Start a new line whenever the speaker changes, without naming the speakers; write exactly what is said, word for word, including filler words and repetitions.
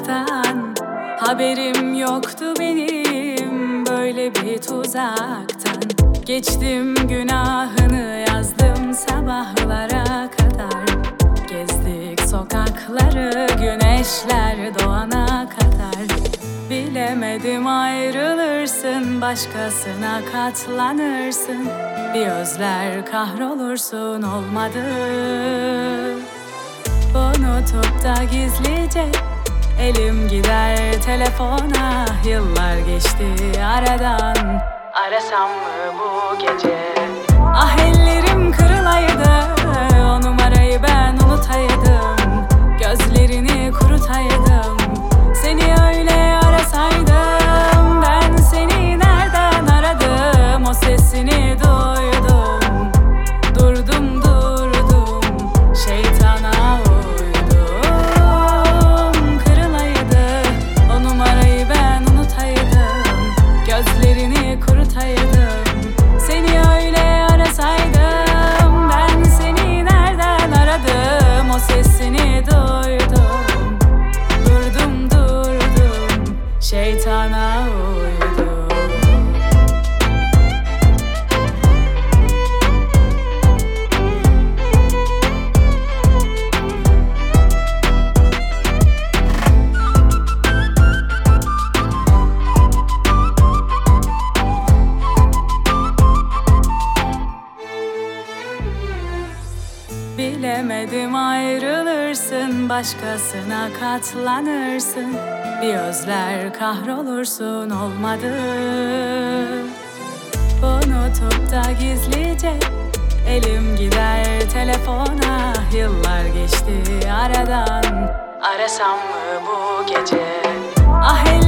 uzaktan. Haberim yoktu benim böyle bir tuzaktan. Geçtim günahını yazdım sabahlara kadar. Gezdik sokakları güneşler doğana kadar. Bilemedim ayrılırsın, başkasına katlanırsın. Bir özler kahrolursun, olmadı. Unutup da gizlice elim gider telefona. Yıllar geçti aradan, arasam mı bu gece? Ah ellerim kırılaydı, o numarayı ben unutaydım. Gözlerini kurutaydım, seni öyle arasaydım. Ben seni nereden aradım, o sesini duydum. Durdum durdum, şeytana uydum. Kırılaydı, o numarayı ben unutaydım. Gözlerini kurutaydım, seni öyle arasaydım. Ben seni nereden aradım, o sesini duydum. Durdum durdum, şeytana uydum. Bilemedim ayrılırsın, başkasına katlanırsın. Bir özler kahrolursun, olmadı. Unutup da gizlice elim gider telefona. Yıllar geçti aradan, arasam mı bu gece? Ah